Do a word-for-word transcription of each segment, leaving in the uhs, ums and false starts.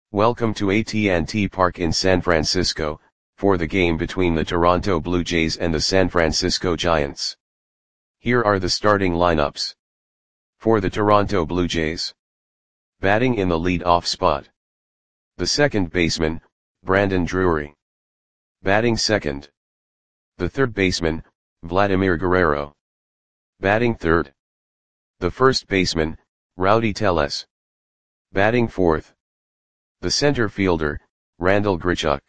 Welcome to A T and T Park in San Francisco, for the game between the Toronto Blue Jays and the San Francisco Giants. Here are the starting lineups. For the Toronto Blue Jays. Batting in the lead-off spot. The second baseman, Brandon Drury. Batting second. The third baseman, Vladimir Guerrero. Batting third. The first baseman, Rowdy Tellez. Batting fourth. The center fielder, Randal Grichuk.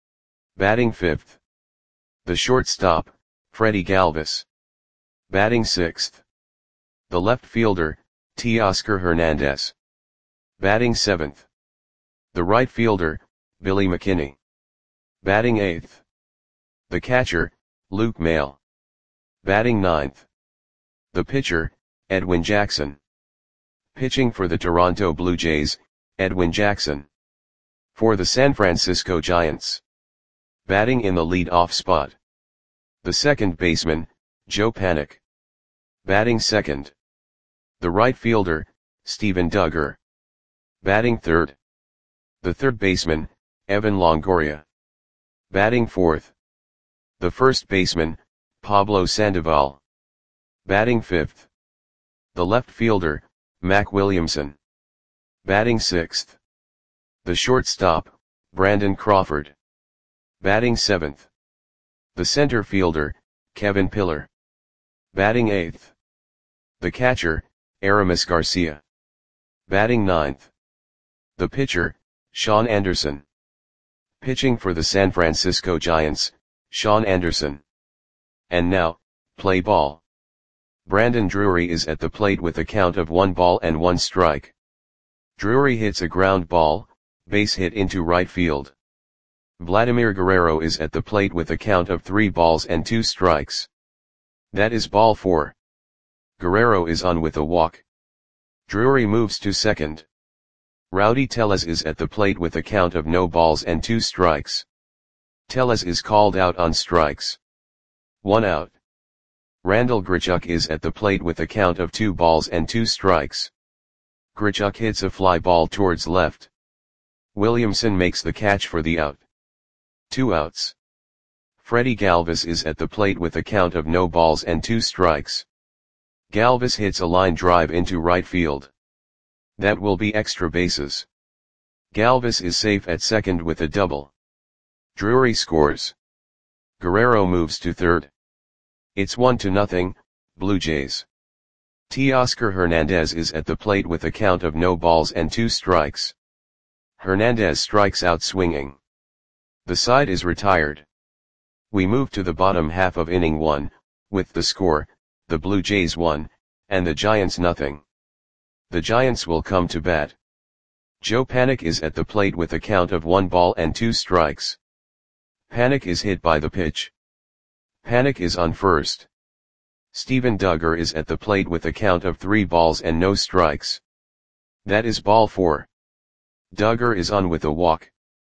Batting fifth. The shortstop, Freddie Galvis. Batting sixth. The left fielder, Teoscar Hernandez. Batting seventh. The right fielder, Billy McKinney. Batting eighth. The catcher, Luke Maile. Batting ninth. The pitcher, Edwin Jackson. Pitching for the Toronto Blue Jays, Edwin Jackson. For the San Francisco Giants. Batting in the lead-off spot. The second baseman, Joe Panik. Batting second. The right fielder, Steven Duggar. Batting third. The third baseman, Evan Longoria. Batting fourth. The first baseman, Pablo Sandoval. Batting fifth. The left fielder, Mac Williamson. Batting sixth. The shortstop, Brandon Crawford. Batting seventh. The center fielder, Kevin Pillar. Batting eighth. The catcher, Aramis Garcia. Batting ninth. The pitcher, Sean Anderson. Pitching for the San Francisco Giants, Sean Anderson. And now, play ball. Brandon Drury is at the plate with a count of one ball and one strike. Drury hits a ground ball, base hit into right field. Vladimir Guerrero is at the plate with a count of three balls and two strikes. That is ball four. Guerrero is on with a walk. Drury moves to second. Rowdy Tellez is at the plate with a count of no balls and two strikes. Tellez is called out on strikes. One out. Randal Grichuk is at the plate with a count of two balls and two strikes. Grichuk hits a fly ball towards left. Williamson makes the catch for the out. Two outs. Freddie Galvis is at the plate with a count of no balls and two strikes. Galvis hits a line drive into right field. That will be extra bases. Galvis is safe at second with a double. Drury scores. Guerrero moves to third. It's one to nothing, Blue Jays. Teoscar Hernandez is at the plate with a count of no balls and two strikes. Hernandez strikes out swinging. The side is retired. We move to the bottom half of inning one, with the score, the Blue Jays one, and the Giants nothing. The Giants will come to bat. Joe Panik is at the plate with a count of one ball and two strikes. Panik is hit by the pitch. Panik is on first. Steven Duggar is at the plate with a count of three balls and no strikes. That is ball four. Duggar is on with a walk.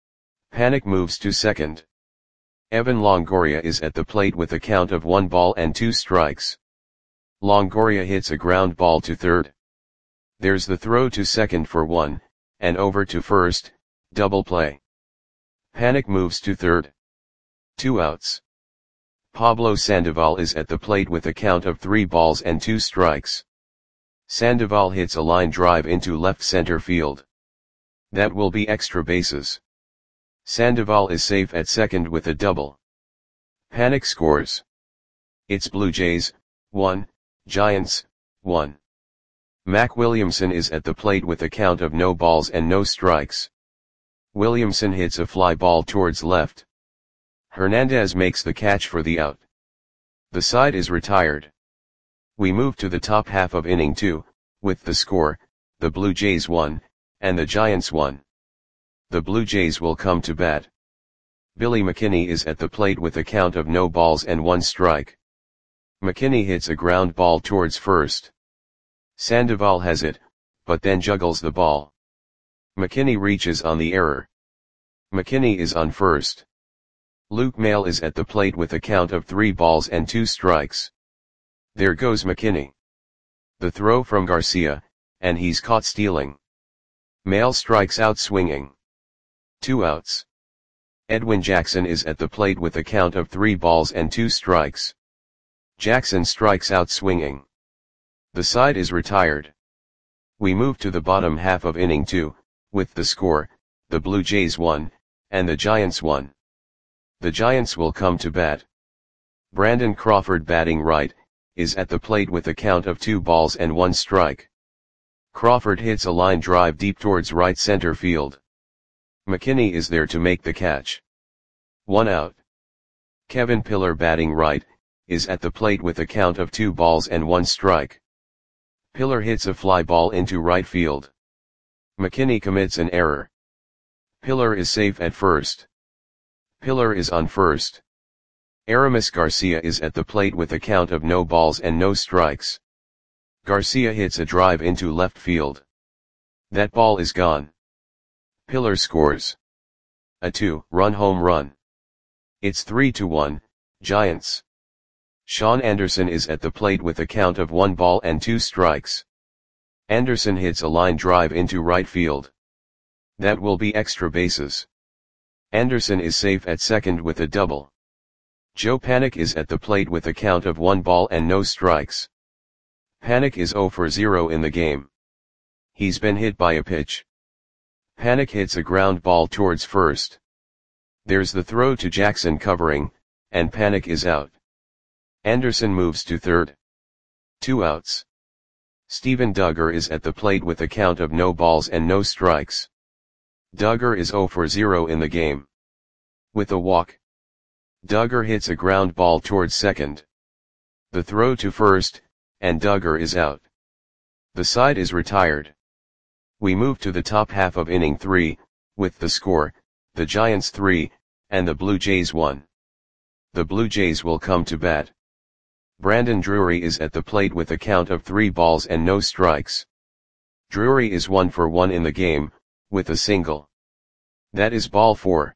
Panik moves to second. Evan Longoria is at the plate with a count of one ball and two strikes. Longoria hits a ground ball to third. There's the throw to second for one, and over to first, double play. Panik moves to third. Two outs. Pablo Sandoval is at the plate with a count of three balls and two strikes. Sandoval hits a line drive into left center field. That will be extra bases. Sandoval is safe at second with a double. Panik scores. It's Blue Jays, one, Giants, one. Mac Williamson is at the plate with a count of no balls and no strikes. Williamson hits a fly ball towards left. Hernandez makes the catch for the out. The side is retired. We move to the top half of inning two, with the score, the Blue Jays one, and the Giants one. The Blue Jays will come to bat. Billy McKinney is at the plate with a count of no balls and one strike. McKinney hits a ground ball towards first. Sandoval has it, but then juggles the ball. McKinney reaches on the error. McKinney is on first. Luke Maile is at the plate with a count of three balls and two strikes. There goes McKinney. The throw from Garcia, and he's caught stealing. Maile strikes out swinging. Two outs. Edwin Jackson is at the plate with a count of three balls and two strikes. Jackson strikes out swinging. The side is retired. We move to the bottom half of inning two, with the score, the Blue Jays won, and the Giants won. The Giants will come to bat. Brandon Crawford, batting right, is at the plate with a count of two balls and one strike. Crawford hits a line drive deep towards right center field. McKinney is there to make the catch. One out. Kevin Pillar, batting right, is at the plate with a count of two balls and one strike. Pillar hits a fly ball into right field. McKinney commits an error. Pillar is safe at first. Pillar is on first. Aramis Garcia is at the plate with a count of no balls and no strikes. Garcia hits a drive into left field. That ball is gone. Pillar scores a two-run home run. It's three to one, Giants. Sean Anderson is at the plate with a count of one ball and two strikes. Anderson hits a line drive into right field. That will be extra bases. Anderson is safe at second with a double. Joe Panik is at the plate with a count of one ball and no strikes. Panik is zero for zero in the game. He's been hit by a pitch. Panik hits a ground ball towards first. There's the throw to Jackson covering, and Panik is out. Anderson moves to third. Two outs. Steven Duggar is at the plate with a count of no balls and no strikes. Duggar is zero for zero in the game. With a walk. Duggar hits a ground ball towards second. The throw to first, and Duggar is out. The side is retired. We move to the top half of inning three, with the score, the Giants three, and the Blue Jays one. The Blue Jays will come to bat. Brandon Drury is at the plate with a count of three balls and no strikes. Drury is one for one in the game, with a single. That is ball four.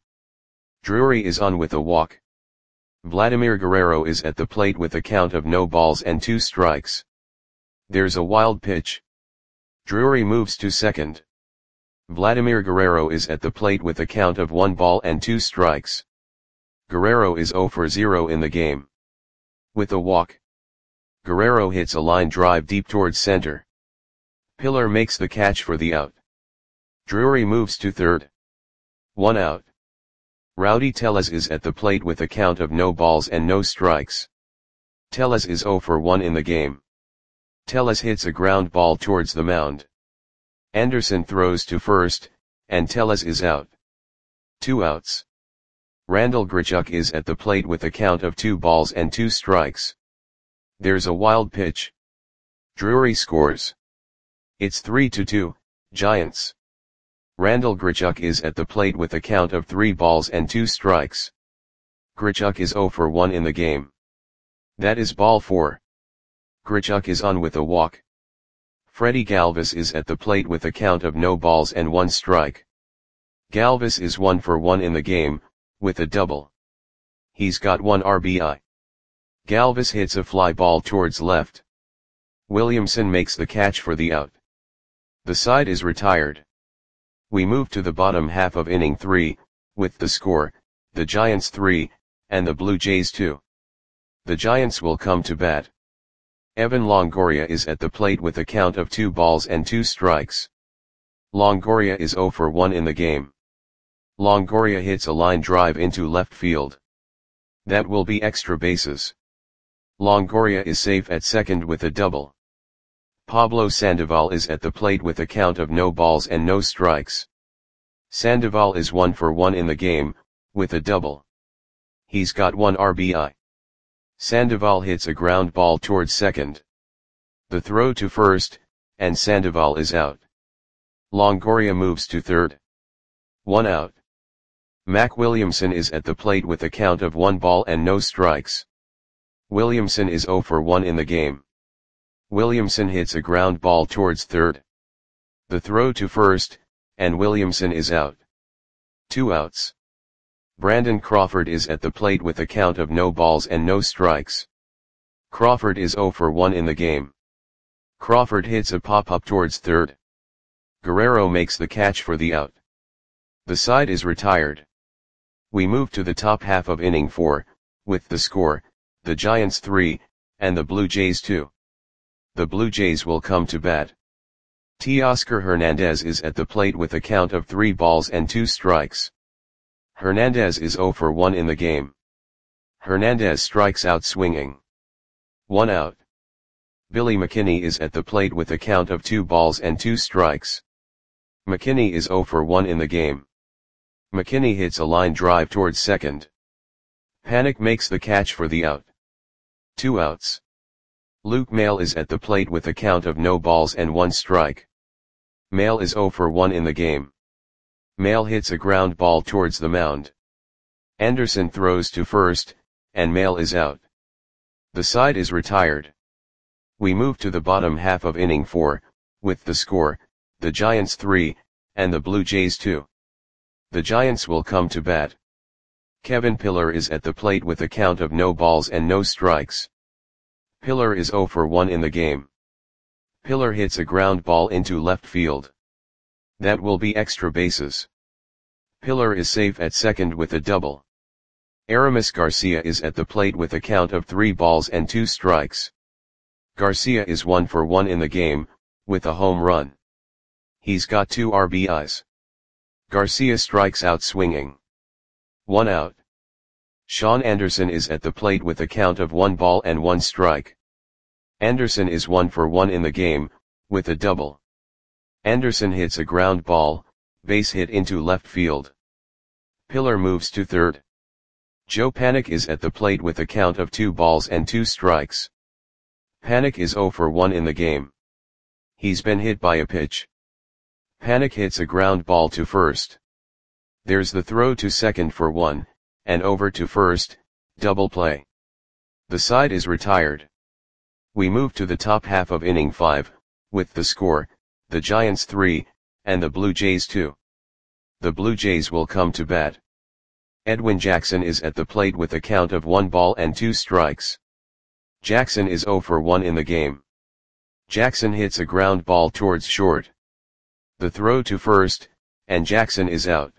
Drury is on with a walk. Vladimir Guerrero is at the plate with a count of no balls and two strikes. There's a wild pitch. Drury moves to second. Vladimir Guerrero is at the plate with a count of one ball and two strikes. Guerrero is zero for zero in the game. With a walk. Guerrero hits a line drive deep towards center. Pillar makes the catch for the out. Drury moves to third. One out. Rowdy Tellez is at the plate with a count of no balls and no strikes. Tellez is zero for one in the game. Tellez hits a ground ball towards the mound. Anderson throws to first, and Tellez is out. Two outs. Randall Grichuk is at the plate with a count of two balls and two strikes. There's a wild pitch. Drury scores. It's three to two, Giants. Randall Grichuk is at the plate with a count of three balls and two strikes. Grichuk is zero for one in the game. That is ball four. Grichuk is on with a walk. Freddie Galvis is at the plate with a count of no balls and one strike. Galvis is one for one in the game, with a double. He's got one R B I. Galvis hits a fly ball towards left. Williamson makes the catch for the out. The side is retired. We move to the bottom half of inning three, with the score, the Giants three, and the Blue Jays two. The Giants will come to bat. Evan Longoria is at the plate with a count of two balls and two strikes. Longoria is zero for one in the game. Longoria hits a line drive into left field. That will be extra bases. Longoria is safe at second with a double. Pablo Sandoval is at the plate with a count of no balls and no strikes. Sandoval is one for one in the game, with a double. He's got one R B I. Sandoval hits a ground ball towards second. The throw to first, and Sandoval is out. Longoria moves to third. One out. Mac Williamson is at the plate with a count of one ball and no strikes. Williamson is zero for one in the game. Williamson hits a ground ball towards third. The throw to first, and Williamson is out. Two outs. Brandon Crawford is at the plate with a count of no balls and no strikes. Crawford is zero for one in the game. Crawford hits a pop-up towards third. Guerrero makes the catch for the out. The side is retired. We move to the top half of inning four, with the score, the Giants three, and the Blue Jays two. The Blue Jays will come to bat. Teoscar Hernandez is at the plate with a count of three balls and two strikes. Hernandez is oh for one in the game. Hernandez strikes out swinging. One out. Billy McKinney is at the plate with a count of two balls and two strikes. McKinney is oh for one in the game. McKinney hits a line drive towards second. Panik makes the catch for the out. Two outs. Luke Maile is at the plate with a count of no balls and one strike. Maile is oh for one in the game. Maile hits a ground ball towards the mound. Anderson throws to first, and Maile is out. The side is retired. We move to the bottom half of inning four, with the score, the Giants three, and the Blue Jays two. The Giants will come to bat. Kevin Pillar is at the plate with a count of no balls and no strikes. Pillar is oh for one in the game. Pillar hits a ground ball into left field. That will be extra bases. Pillar is safe at second with a double. Aramis Garcia is at the plate with a count of three balls and two strikes. Garcia is one for one in the game, with a home run. He's got two R B Is. Garcia strikes out swinging. One out. Sean Anderson is at the plate with a count of one ball and one strike. Anderson is one for one in the game, with a double. Anderson hits a ground ball, base hit into left field. Pillar moves to third. Joe Panik is at the plate with a count of two balls and two strikes. Panik is oh for one in the game. He's been hit by a pitch. Panik hits a ground ball to first. There's the throw to second for one, and over to first, double play. The side is retired. We move to the top half of inning five, with the score, the Giants three, and the Blue Jays two. The Blue Jays will come to bat. Edwin Jackson is at the plate with a count of one ball and two strikes. Jackson is oh for one in the game. Jackson hits a ground ball towards short. The throw to first, and Jackson is out.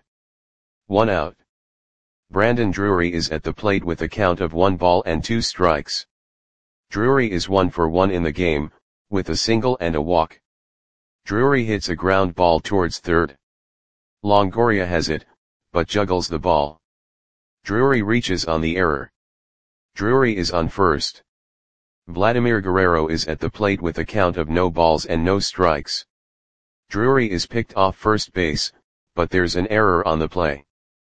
One out. Brandon Drury is at the plate with a count of one ball and two strikes. Drury is one for one in the game, with a single and a walk. Drury hits a ground ball towards third. Longoria has it, but juggles the ball. Drury reaches on the error. Drury is on first. Vladimir Guerrero is at the plate with a count of no balls and no strikes. Drury is picked off first base, but there's an error on the play.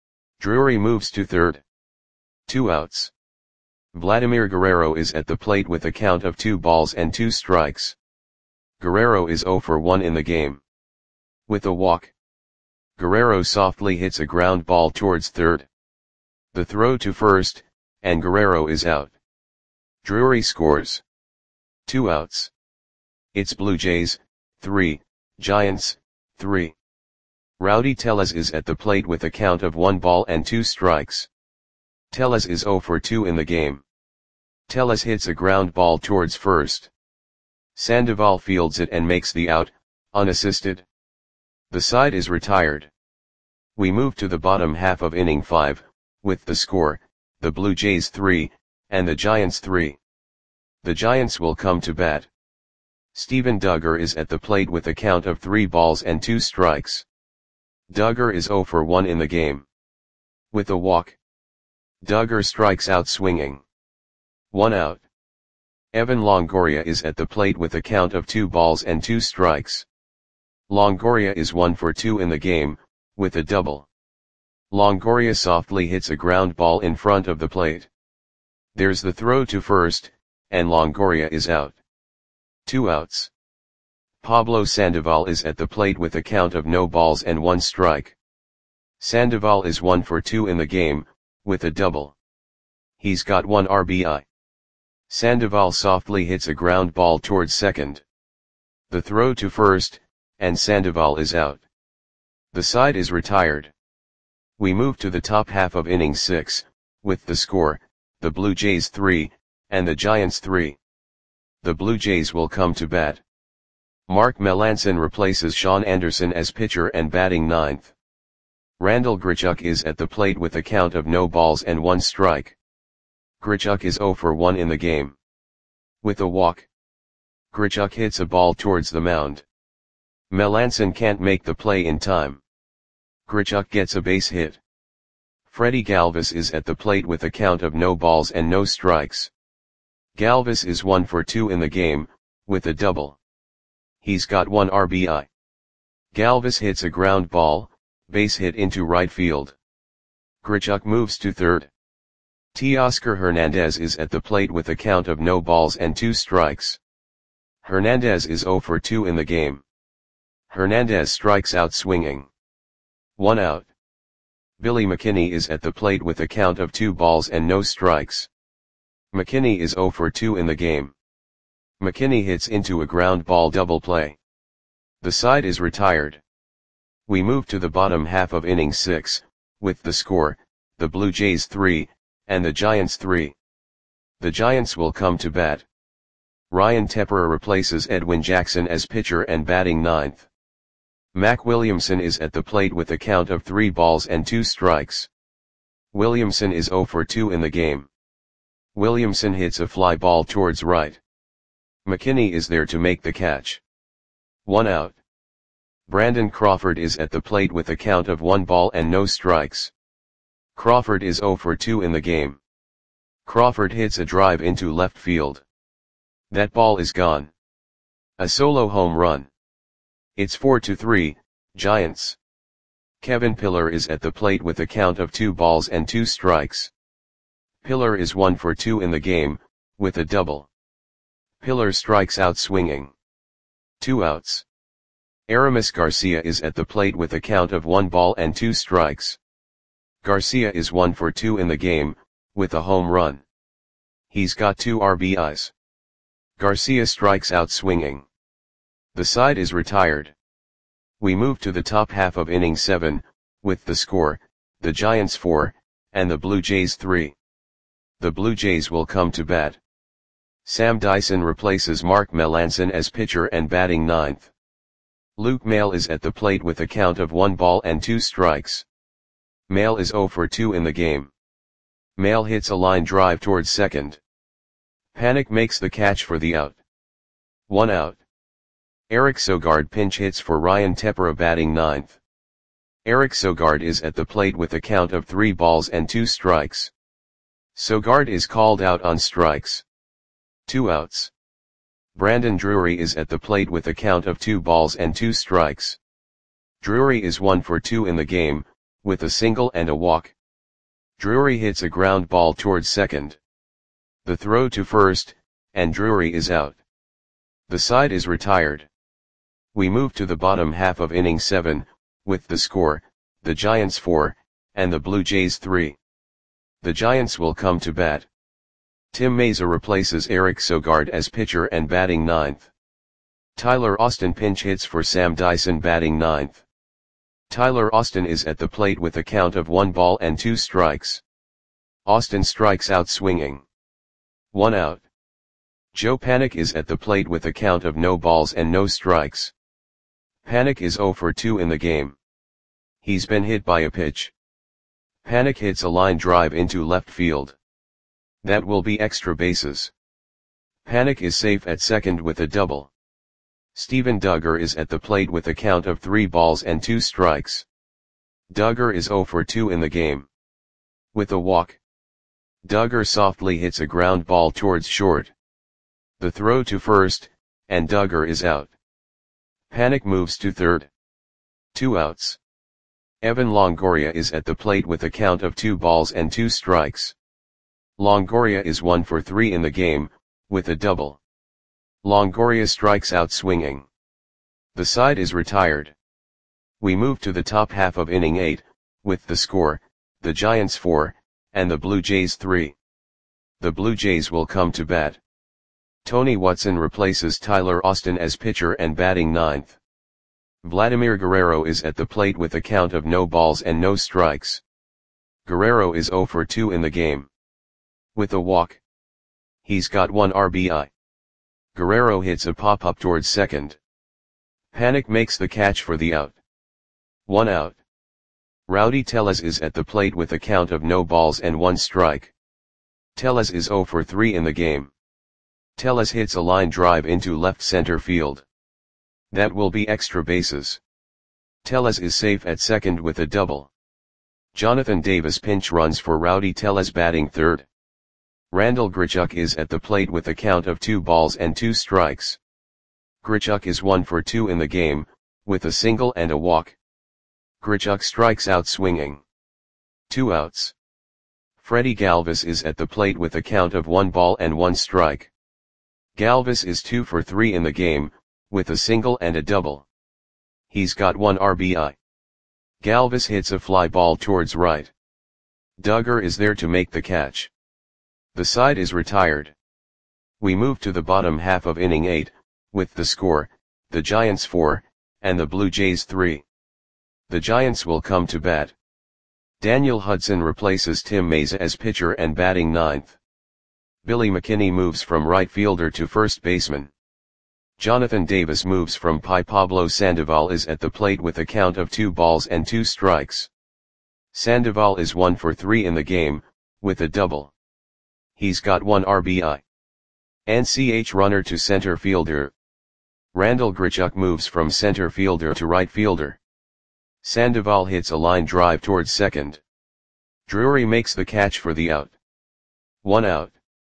Drury moves to third. Two outs. Vladimir Guerrero is at the plate with a count of two balls and two strikes. Guerrero is oh for one in the game. With a walk. Guerrero softly hits a ground ball towards third. The throw to first, and Guerrero is out. Drury scores. Two outs. It's Blue Jays, three, Giants, three. Rowdy Tellez is at the plate with a count of one ball and two strikes. Tellez is oh for two in the game. Tellez hits a ground ball towards first. Sandoval fields it and makes the out, unassisted. The side is retired. We move to the bottom half of inning five, with the score, the Blue Jays three, and the Giants three. The Giants will come to bat. Steven Duggar is at the plate with a count of three balls and two strikes. Duggar is oh for one in the game. With a walk. Duggar strikes out swinging. One out. Evan Longoria is at the plate with a count of two balls and two strikes. Longoria is one for two in the game, with a double. Longoria softly hits a ground ball in front of the plate. There's the throw to first, and Longoria is out. Two outs. Pablo Sandoval is at the plate with a count of no balls and one strike. Sandoval is one for two in the game, with a double. He's got one R B I. Sandoval softly hits a ground ball towards second. The throw to first, and Sandoval is out. The side is retired. We move to the top half of inning six, with the score, the Blue Jays three, and the Giants three. The Blue Jays will come to bat. Mark Melancon replaces Sean Anderson as pitcher and batting ninth. Randal Grichuk is at the plate with a count of no balls and one strike. Grichuk is zero for one in the game. With a walk, Grichuk hits a ball towards the mound. Melancon can't make the play in time. Grichuk gets a base hit. Freddie Galvis is at the plate with a count of no balls and no strikes. Galvis is one for two in the game, with a double. He's got one R B I. Galvis hits a ground ball, base hit into right field. Grichuk moves to third. Teoscar Hernandez is at the plate with a count of no balls and two strikes. Hernandez is zero for two in the game. Hernandez strikes out swinging. One out. Billy McKinney is at the plate with a count of two balls and no strikes. McKinney is zero for two in the game. McKinney hits into a ground ball double play. The side is retired. We move to the bottom half of inning six, with the score, the Blue Jays three, and the Giants three. The Giants will come to bat. Ryan Tepera replaces Edwin Jackson as pitcher and batting ninth. Mac Williamson is at the plate with a count of three balls and two strikes. Williamson is zero for two in the game. Williamson hits a fly ball towards right. McKinney is there to make the catch. One out. Brandon Crawford is at the plate with a count of one ball and no strikes. Crawford is zero for two in the game. Crawford hits a drive into left field. That ball is gone. A solo home run. It's four to three, Giants. Kevin Pillar is at the plate with a count of two balls and two strikes. Pillar is one for two in the game, with a double. Pillar strikes out swinging. Two outs. Aramis Garcia is at the plate with a count of one ball and two strikes. Garcia is one for two in the game, with a home run. He's got two R B Is. Garcia strikes out swinging. The side is retired. We move to the top half of inning seven, with the score, the Giants four, and the Blue Jays three. The Blue Jays will come to bat. Sam Dyson replaces Mark Melancon as pitcher and batting ninth. Luke Maile is at the plate with a count of one ball and two strikes. Maile is zero for two in the game. Maile hits a line drive towards second. Panik makes the catch for the out. One out. Eric Sogard pinch hits for Ryan Tepera batting ninth. Eric Sogard is at the plate with a count of three balls and two strikes. Sogard is called out on strikes. Two outs. Brandon Drury is at the plate with a count of two balls and two strikes. Drury is one for two in the game, with a single and a walk. Drury hits a ground ball towards second. The throw to first, and Drury is out. The side is retired. We move to the bottom half of inning seven, with the score, the Giants four, and the Blue Jays three. The Giants will come to bat. Tim Mayza replaces Eric Sogard as pitcher and batting ninth. Tyler Austin pinch hits for Sam Dyson batting ninth. Tyler Austin is at the plate with a count of one ball and two strikes. Austin strikes out swinging. One out. Joe Panik is at the plate with a count of no balls and no strikes. Panik is zero for two in the game. He's been hit by a pitch. Panik hits a line drive into left field. That will be extra bases. Panik is safe at second with a double. Steven Duggar is at the plate with a count of three balls and two strikes. Duggar is zero for two in the game. With a walk, Duggar softly hits a ground ball towards short. The throw to first, and Duggar is out. Panik moves to third. Two outs. Evan Longoria is at the plate with a count of two balls and two strikes. Longoria is one for three in the game, with a double. Longoria strikes out swinging. The side is retired. We move to the top half of inning eight, with the score, the Giants four, and the Blue Jays three. The Blue Jays will come to bat. Tony Watson replaces Tyler Austin as pitcher and batting ninth. Vladimir Guerrero is at the plate with a count of no balls and no strikes. Guerrero is zero for two in the game. With a walk, he's got one R B I. Guerrero hits a pop-up towards second. Panik makes the catch for the out. One out. Rowdy Tellez is at the plate with a count of no balls and one strike. Tellez is zero for three in the game. Tellez hits a line drive into left center field. That will be extra bases. Tellez is safe at second with a double. Jonathan Davis pinch runs for Rowdy Tellez batting third. Randal Grichuk is at the plate with a count of two balls and two strikes. Grichuk is one for two in the game, with a single and a walk. Grichuk strikes out swinging. Two outs. Freddie Galvis is at the plate with a count of one ball and one strike. Galvis is two for three in the game, with a single and a double. He's got one R B I. Galvis hits a fly ball towards right. Duggar is there to make the catch. The side is retired. We move to the bottom half of inning eight, with the score, the Giants four, and the Blue Jays three. The Giants will come to bat. Daniel Hudson replaces Tim Mayza as pitcher and batting ninth. Billy McKinney moves from right fielder to first baseman. Jonathan Davis moves from Pi. Pablo Sandoval is at the plate with a count of two balls and two strikes. Sandoval is one for three in the game, with a double. He's got one R B I. N C H runner to center fielder. Randal Grichuk moves from center fielder to right fielder. Sandoval hits a line drive towards second. Drury makes the catch for the out. One out.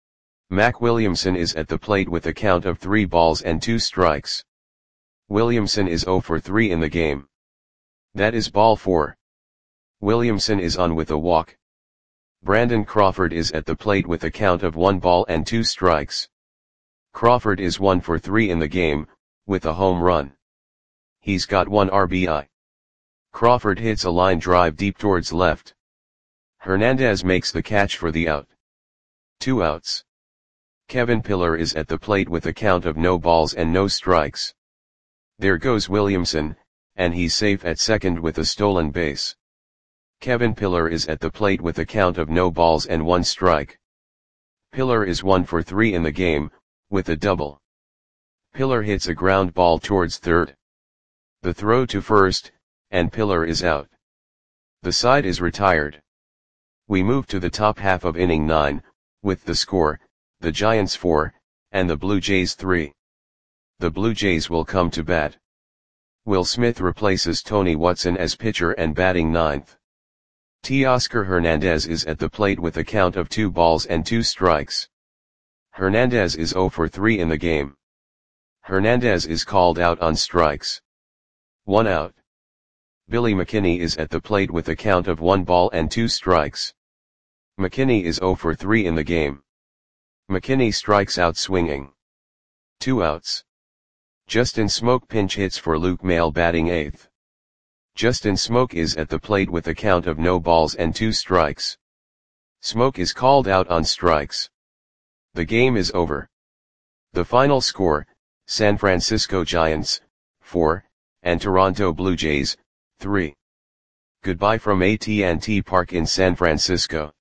Mac Williamson is at the plate with a count of three balls and two strikes. Williamson is zero for three in the game. That is ball four. Williamson is on with a walk. Brandon Crawford is at the plate with a count of one ball and two strikes. Crawford is one for three in the game, with a home run. He's got one R B I. Crawford hits a line drive deep towards left. Hernandez makes the catch for the out. Two outs. Kevin Pillar is at the plate with a count of no balls and no strikes. There goes Williamson, and he's safe at second with a stolen base. Kevin Pillar is at the plate with a count of no balls and one strike. Pillar is one for three in the game, with a double. Pillar hits a ground ball towards third. The throw to first, and Pillar is out. The side is retired. We move to the top half of inning nine, with the score, the Giants four, and the Blue Jays three. The Blue Jays will come to bat. Will Smith replaces Tony Watson as pitcher and batting ninth. Teoscar Hernandez is at the plate with a count of two balls and two strikes. Hernandez is zero for three in the game. Hernandez is called out on strikes. One out. Billy McKinney is at the plate with a count of one ball and two strikes. McKinney is zero for three in the game. McKinney strikes out swinging. Two outs. Justin Smoke pinch hits for Luke Maile batting eighth. Justin Smoke is at the plate with a count of no balls and two strikes. Smoke is called out on strikes. The game is over. The final score, San Francisco Giants, four, and Toronto Blue Jays, three. Goodbye from A T and T Park in San Francisco.